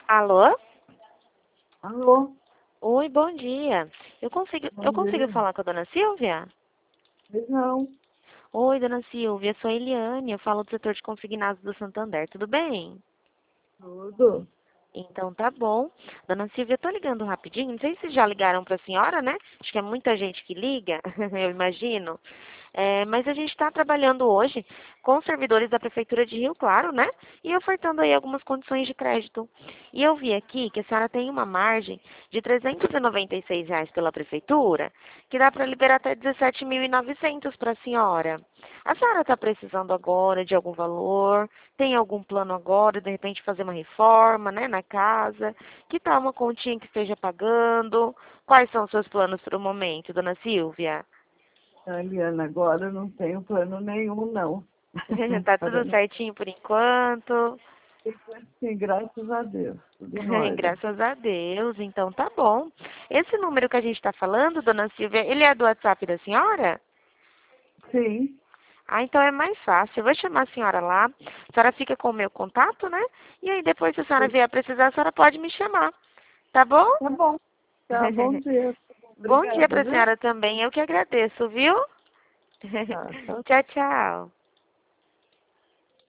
Alô? Alô, Oi, bom dia. Eu bom consigo dia. falar com a dona Silvia? Pois não, Oi, dona Silvia, sou a Eliane, eu falo do setor de consignados do Santander, tudo bem? tudo. Então tá bom. Dona Silvia, eu tô ligando rapidinho, não sei se já ligaram para a senhora, né? Acho que é muita gente que liga, eu imagino. Mas a gente está trabalhando hoje com servidores da Prefeitura de Rio Claro, né? E ofertando aí algumas condições de crédito. E eu vi aqui que a senhora tem uma margem de R$ 396 pela Prefeitura, que dá para liberar até 17.900 para a senhora. A senhora está precisando agora de algum valor? Tem algum plano agora, de repente fazer uma reforma, né, na casa? Que tal uma continha que esteja pagando? Quais são os seus planos para o momento, dona Silvia? Eliana, agora eu não tenho plano nenhum, não. Tá Para tudo não certinho por enquanto? ficar assim, graças a Deus, tudo em ordem. Graças a Deus, então tá bom. Esse número que a gente está falando, dona Silvia, ele é do WhatsApp da senhora? Sim, Ah, então é mais fácil. Eu vou chamar a senhora lá. A senhora fica com o meu contato, né? E aí depois, se a senhora vier a precisar, a senhora pode me chamar. Tá bom? tá bom. Tá, bom dia. Bom dia Obrigada, para a viu? senhora também. Eu que agradeço, viu? Tá, tchau. Tchau, tchau.